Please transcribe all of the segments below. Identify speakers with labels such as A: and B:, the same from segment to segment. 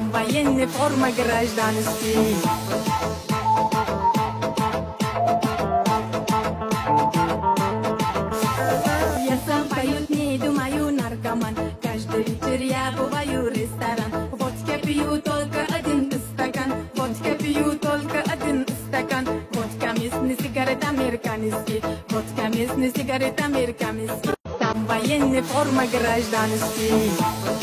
A: Там военная форма гражданский. Я сам поют, не думаю, наркоман. Каждый вечер я бываю в ресторан. Водка пью только один стакан. Водка пью только один стакан. Водка местный, сигарет американский. Водка местный, сигарет американский. Там военная форма гражданский.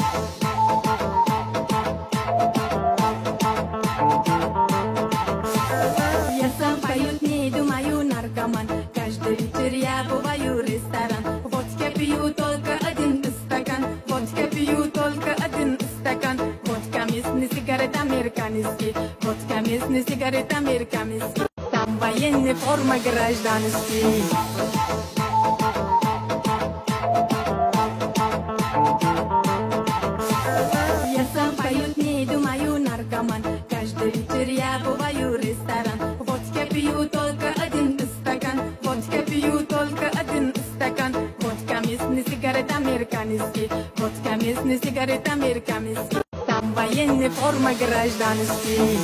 A: Я сам поют, не думаю, наркоман. Каждый вечер я бываю в ресторан. Водка пью только один стакан. Водка пью только один стакан. Водка местный, сигарет американский. Водка местный, сигарет американский. Там военная форма гражданский. Я сам поют, не думаю, наркоман. Каждый вечер я бываю в ресторан. Водка пью только один стакан. Водка пью только один стакан. Водка местный, сигарет американский. Водка местный, сигарет американский. Там военная форма гражданский.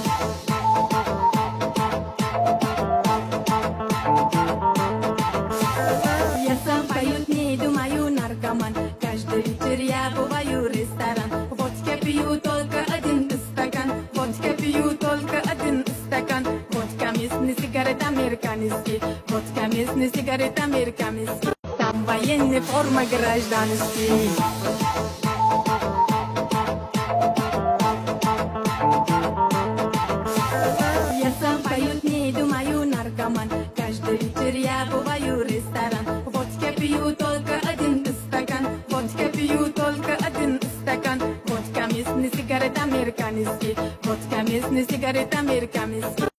A: Я сам поют, не думаю, наркоман. Каждый вечер я бываю в ресторан. Водка пью только один стакан. Водка пью только один стакан. Водка местный, сигарет американский. Водка местный, сигарет американский. Там военная форма гражданский. Я сам поют, не думаю, наркоман. Каждый вечер я бываю в ресторан. Водка пью только один стакан. Водка пью только один стакан. Водка местный, сигарет американский. Водка местный, сигарет американский.